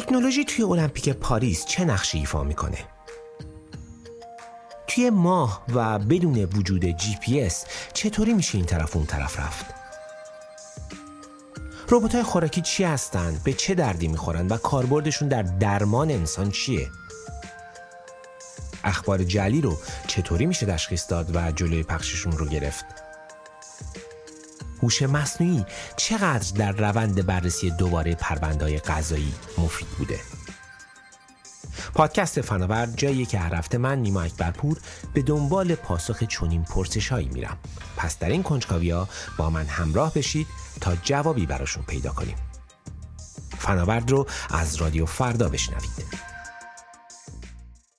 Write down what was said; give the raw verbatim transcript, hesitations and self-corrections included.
تکنولوژی توی المپیک پاریس چه نقشی ایفا میکنه؟ توی ماه و بدون وجود جی پی اس چطوری میشه این طرف اون طرف رفت؟ ربات‌های خوراکی چی هستن؟ به چه دردی میخورن و کاربردشون در درمان انسان چیه؟ اخبار جعلی رو چطوری میشه تشخیص داد و جلوی پخششون رو گرفت؟ هوش مصنوعی چقدر در روند بررسی دوباره پرونده‌های قضایی مفید بوده؟ پادکست فناور جاییه که هر هفته من نیما اکبرپور به دنبال پاسخ چنین پرسش‌هایی میرم. پس در این کنجکاوی‌ها با من همراه بشید تا جوابی براشون پیدا کنیم. فناورد رو از رادیو فردا بشنوید.